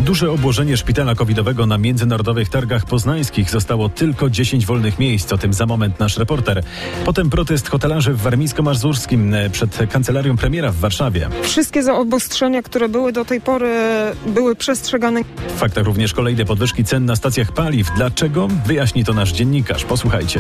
Duże obłożenie szpitala covidowego na międzynarodowych targach poznańskich. Zostało tylko 10 wolnych miejsc. O tym za moment nasz reporter. Potem protest hotelarzy w warmińsko-mazurskim przed kancelarią premiera w Warszawie. Wszystkie zaobostrzenia, które były do tej pory, były przestrzegane. W faktach również kolejne podwyżki cen na stacjach paliw. Dlaczego? Wyjaśni to nasz dziennikarz. Posłuchajcie.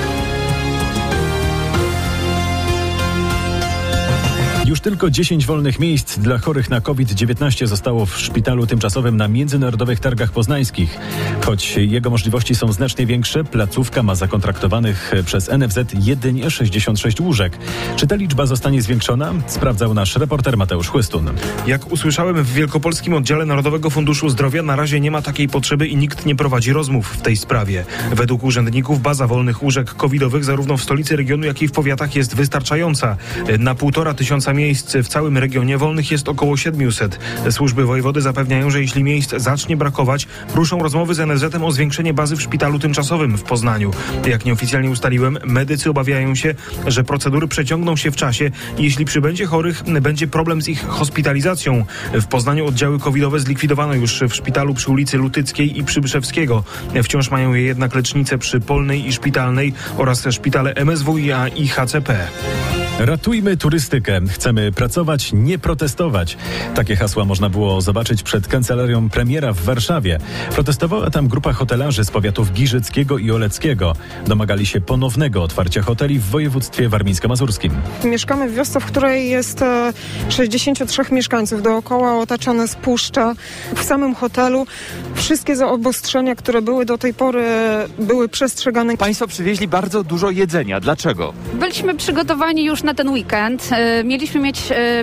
Już tylko 10 wolnych miejsc dla chorych na COVID-19 zostało w szpitalu tymczasowym na międzynarodowych targach poznańskich. Choć jego możliwości są znacznie większe, placówka ma zakontraktowanych przez NFZ jedynie 66 łóżek. Czy ta liczba zostanie zwiększona? Sprawdzał nasz reporter Mateusz Chłystun. Jak usłyszałem, w Wielkopolskim Oddziale Narodowego Funduszu Zdrowia na razie nie ma takiej potrzeby i nikt nie prowadzi rozmów w tej sprawie. Według urzędników baza wolnych łóżek covidowych zarówno w stolicy regionu, jak i w powiatach jest wystarczająca. Na 1500 miejsc w całym regionie wolnych jest około 700. Służby wojewody zapewniają, że jeśli miejsc zacznie brakować, ruszą rozmowy z NFZ-em o zwiększenie bazy w szpitalu tymczasowym w Poznaniu. Jak nieoficjalnie ustaliłem, medycy obawiają się, że procedury przeciągną się w czasie i jeśli przybędzie chorych, będzie problem z ich hospitalizacją. W Poznaniu oddziały covidowe zlikwidowano już w szpitalu przy ulicy Lutyckiej i Przybyszewskiego. Wciąż mają je jednak lecznice przy Polnej i Szpitalnej oraz szpitale MSWiA i HCP. Ratujmy turystykę. Chcemy pracować, nie protestować. Takie hasła można było zobaczyć przed kancelarią premiera w Warszawie. Protestowała tam grupa hotelarzy z powiatów giżyckiego i oleckiego. Domagali się ponownego otwarcia hoteli w województwie warmińsko-mazurskim. Mieszkamy w wiosce, w której jest 63 mieszkańców. Dookoła otaczane jest puszcza. W samym hotelu wszystkie zaobostrzenia, które były do tej pory, były przestrzegane. Państwo przywieźli bardzo dużo jedzenia. Dlaczego? Byliśmy przygotowani już na ten weekend. Mieliśmy mieć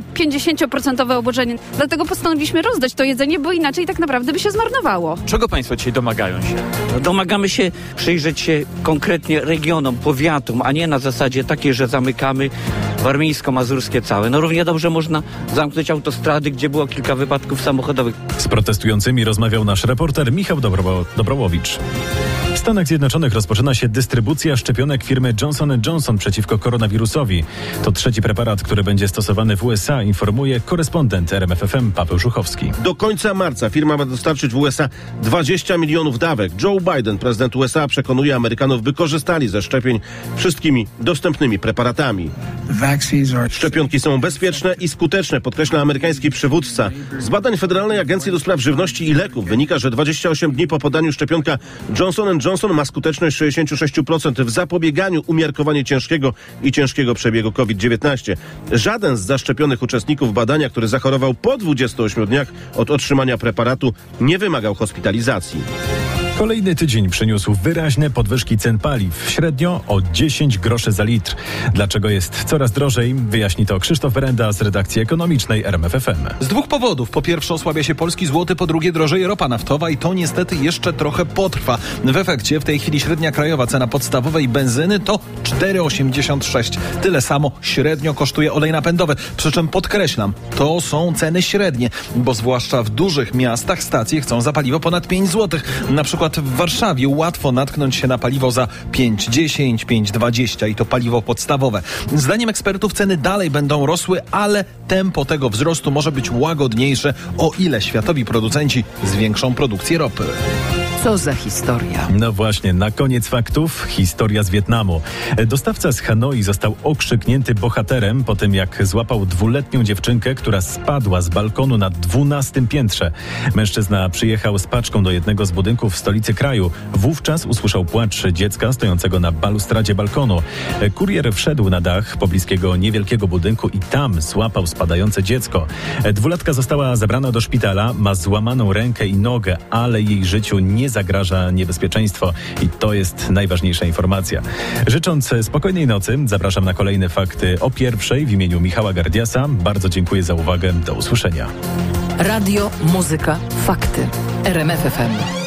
50% obłożenie. Dlatego postanowiliśmy rozdać to jedzenie, bo inaczej tak naprawdę by się zmarnowało. Czego państwo dzisiaj domagają się? Domagamy się przyjrzeć się konkretnie regionom, powiatom, a nie na zasadzie takiej, że zamykamy warmińsko-mazurskie całe. No równie dobrze można zamknąć autostrady, gdzie było kilka wypadków samochodowych. Z protestującymi rozmawiał nasz reporter Michał Dobrołowicz. W Stanach Zjednoczonych rozpoczyna się dystrybucja szczepionek firmy Johnson & Johnson przeciwko koronawirusowi. To trzeci preparat, który będzie stosowany w USA, informuje korespondent RMF FM Paweł Żuchowski. Do końca marca firma ma dostarczyć w USA 20 milionów dawek. Joe Biden, prezydent USA, przekonuje Amerykanów, by korzystali ze szczepień wszystkimi dostępnymi preparatami. Szczepionki są bezpieczne i skuteczne, podkreśla amerykański przywódca. Z badań Federalnej Agencji do Spraw Żywności i Leków wynika, że 28 dni po podaniu szczepionka Johnson & Johnson ma skuteczność 66% w zapobieganiu umiarkowanie ciężkiego i ciężkiego przebiegu COVID-19. Żaden z zaszczepionych uczestników badania, który zachorował po 28 dniach od otrzymania preparatu, nie wymagał hospitalizacji. Kolejny tydzień przyniósł wyraźne podwyżki cen paliw, średnio o 10 groszy za litr. Dlaczego jest coraz drożej? Wyjaśni to Krzysztof Berenda z redakcji ekonomicznej RMF FM. Z dwóch powodów. Po pierwsze osłabia się polski złoty, po drugie drożeje ropa naftowa i to niestety jeszcze trochę potrwa. W efekcie w tej chwili średnia krajowa cena podstawowej benzyny to 4,86. Tyle samo średnio kosztuje olej napędowy. Przy czym podkreślam, to są ceny średnie, bo zwłaszcza w dużych miastach stacje chcą za paliwo ponad 5 zł. Na przykład w Warszawie łatwo natknąć się na paliwo za 5,10, 5,20 i to paliwo podstawowe. Zdaniem ekspertów ceny dalej będą rosły, ale tempo tego wzrostu może być łagodniejsze, o ile światowi producenci zwiększą produkcję ropy. Co za historia. No właśnie, na koniec faktów historia z Wietnamu. Dostawca z Hanoi został okrzyknięty bohaterem po tym, jak złapał 2-letnią dziewczynkę, która spadła z balkonu na 12. piętrze. Mężczyzna przyjechał z paczką do jednego z budynków w stolicy kraju. Wówczas usłyszał płacz dziecka stojącego na balustradzie balkonu. Kurier wszedł na dach pobliskiego niewielkiego budynku i tam złapał spadające dziecko. 2-latka została zabrana do szpitala, ma złamaną rękę i nogę, ale jej życiu nie zagraża niebezpieczeństwo i to jest najważniejsza informacja. Życząc spokojnej nocy, zapraszam na kolejne fakty o 1:00 w imieniu Michała Gardiasa. Bardzo dziękuję za uwagę. Do usłyszenia. Radio, muzyka, fakty. RMF FM.